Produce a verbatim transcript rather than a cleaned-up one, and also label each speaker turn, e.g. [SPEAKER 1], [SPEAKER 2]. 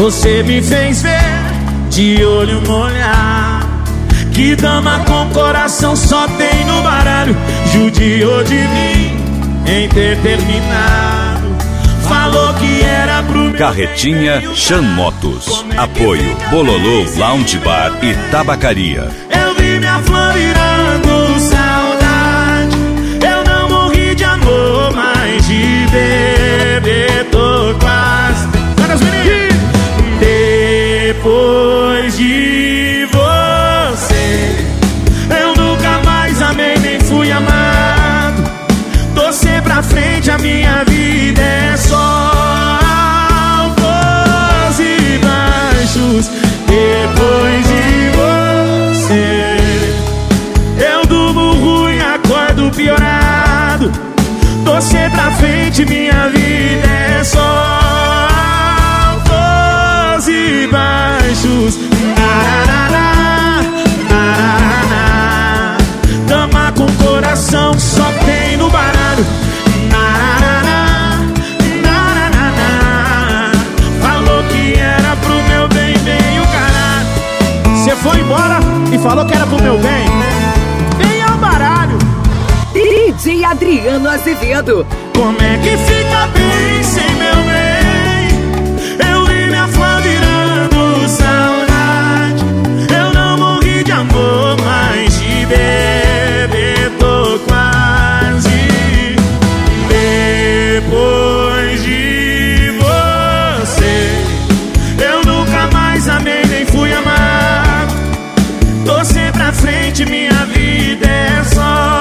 [SPEAKER 1] Você me fez ver de olho molhado que dama com coração só tem no baralho. Judiou de mim em ter terminado. Falou que era pro meu
[SPEAKER 2] Carretinha Chan Motos. Apoio Bololô Lounge Bar e Tabacaria.
[SPEAKER 1] Eu vi minha flor virando saudade. Eu não morri de amor, mas de beber tô quase. Depois de você, eu nunca mais amei nem fui amado. Torcer pra frente, a minha vida é só altos e baixos. Depois de você, eu durmo ruim, acordo piorado. Torcer pra frente, minha vida é só altos e baixos. Narará, narará. Dama com coração só tem no baralho. Narará, narará. Falou que era pro meu bem, bem o caralho. Você foi embora e falou que era pro meu bem. Vem ao baralho.
[SPEAKER 3] D J Adriano Azevedo.
[SPEAKER 1] Como é que fica bem sem meu bem? Eu vi minha flor virando saudade. Eu não morri de amor, mas de beber tô quase. Depois de você, eu nunca mais amei nem fui amado. Torcer pra frente, minha vida é só